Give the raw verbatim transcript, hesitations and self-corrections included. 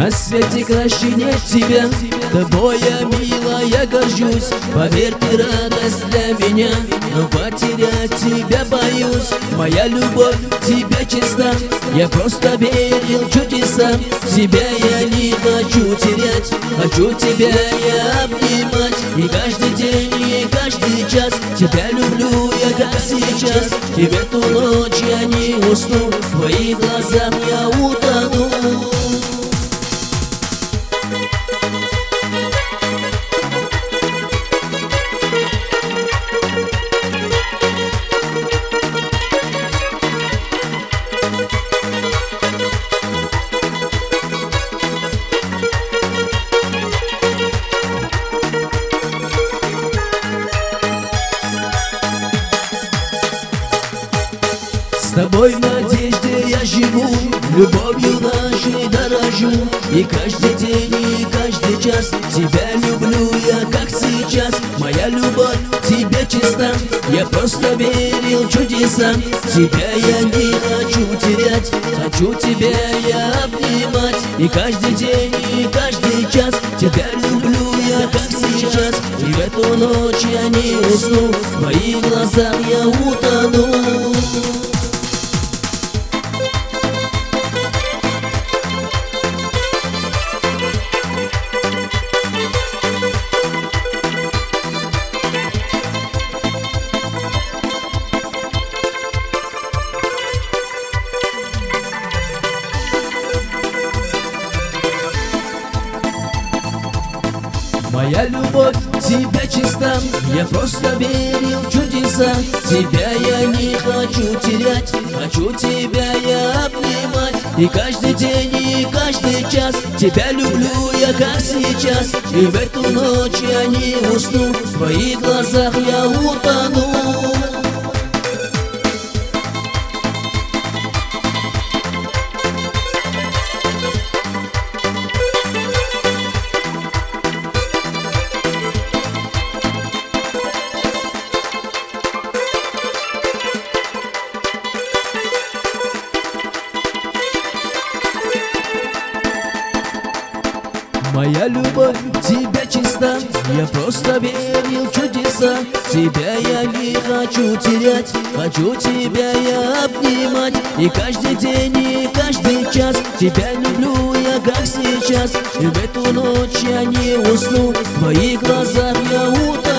На свете краше нет тебя, тобой я, милая, горжусь. Поверь, ты радость для меня, но потерять тебя боюсь. Моя любовь к тебе чиста, я просто верил в чудеса. Тебя я не хочу терять, хочу тебя я обнимать. И каждый день, и каждый час тебя люблю я, как сейчас. И в эту ночь я не усну, в твоих глазах я утону. С тобой в надежде я живу, любовью нашей дорожу. И каждый день, и каждый час тебя люблю я, как сейчас. Моя любовь к тебе чиста, я просто верил в чудеса. Тебя я не хочу терять, хочу тебя я обнимать. И каждый день, и каждый час тебя люблю я, как сейчас. И в эту ночь я не усну, в твоих глазах я утону. Моя любовь к тебе чиста, я просто верил в чудеса. Тебя я не хочу терять, хочу тебя я обнимать. И каждый день, и каждый час тебя люблю я, как сейчас. И в эту ночь я не усну, в твоих глазах я утону. Моя любовь к тебе чиста, я просто верил в чудеса. Тебя я не хочу терять, хочу тебя я обнимать. И каждый день, и каждый час тебя люблю я, как сейчас. И в эту ночь я не усну, в твоих глазах я утону.